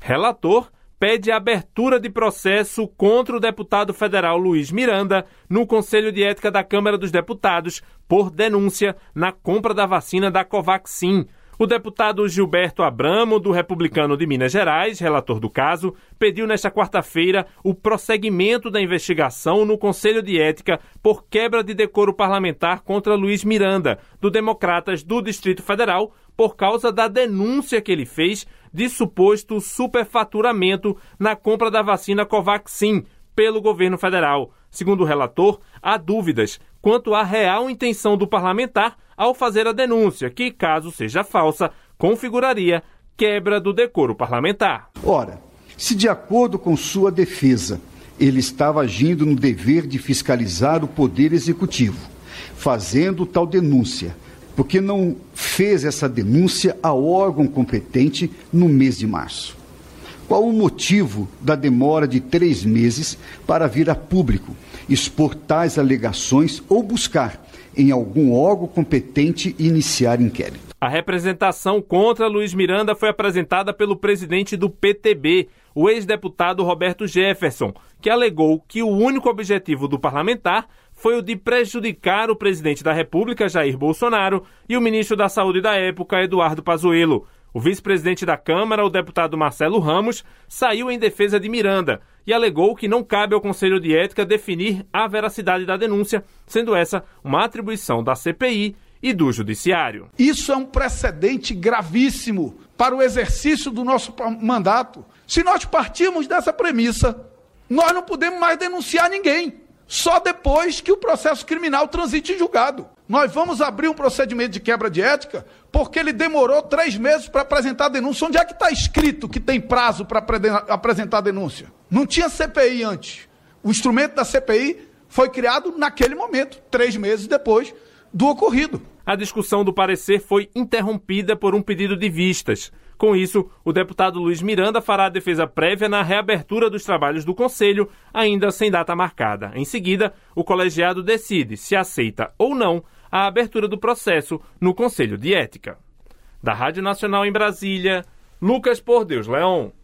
Relator pede a abertura de processo contra o deputado federal Luiz Miranda no Conselho de Ética da Câmara dos Deputados por denúncia na compra da vacina da Covaxin. O deputado Gilberto Abramo, do Republicano de Minas Gerais, relator do caso, pediu nesta quarta-feira o prosseguimento da investigação no Conselho de Ética por quebra de decoro parlamentar contra Luiz Miranda, do Democratas do Distrito Federal, por causa da denúncia que ele fez de suposto superfaturamento na compra da vacina Covaxin pelo governo federal. Segundo o relator, há dúvidas quanto à real intenção do parlamentar ao fazer a denúncia, que, caso seja falsa, configuraria quebra do decoro parlamentar. Ora, se de acordo com sua defesa, ele estava agindo no dever de fiscalizar o Poder Executivo, fazendo tal denúncia, porque não fez essa denúncia ao órgão competente no mês de março? Qual o motivo da demora de 3 meses para vir a público, expor tais alegações ou buscar em algum órgão competente iniciar inquérito? A representação contra Luiz Miranda foi apresentada pelo presidente do PTB, o ex-deputado Roberto Jefferson, que alegou que o único objetivo do parlamentar foi o de prejudicar o presidente da República, Jair Bolsonaro, e o ministro da Saúde da época, Eduardo Pazuello. O vice-presidente da Câmara, o deputado Marcelo Ramos, saiu em defesa de Miranda e alegou que não cabe ao Conselho de Ética definir a veracidade da denúncia, sendo essa uma atribuição da CPI e do Judiciário. Isso é um precedente gravíssimo para o exercício do nosso mandato. Se nós partirmos dessa premissa, nós não podemos mais denunciar ninguém, só depois que o processo criminal transite em julgado. Nós vamos abrir um procedimento de quebra de ética porque ele demorou 3 meses para apresentar a denúncia. Onde é que está escrito que tem prazo para apresentar a denúncia? Não tinha CPI antes. O instrumento da CPI foi criado naquele momento, 3 meses depois do ocorrido. A discussão do parecer foi interrompida por um pedido de vistas. Com isso, o deputado Luiz Miranda fará a defesa prévia na reabertura dos trabalhos do Conselho, ainda sem data marcada. Em seguida, o colegiado decide se aceita ou não a abertura do processo no Conselho de Ética. Da Rádio Nacional em Brasília, Lucas Por Deus Leão.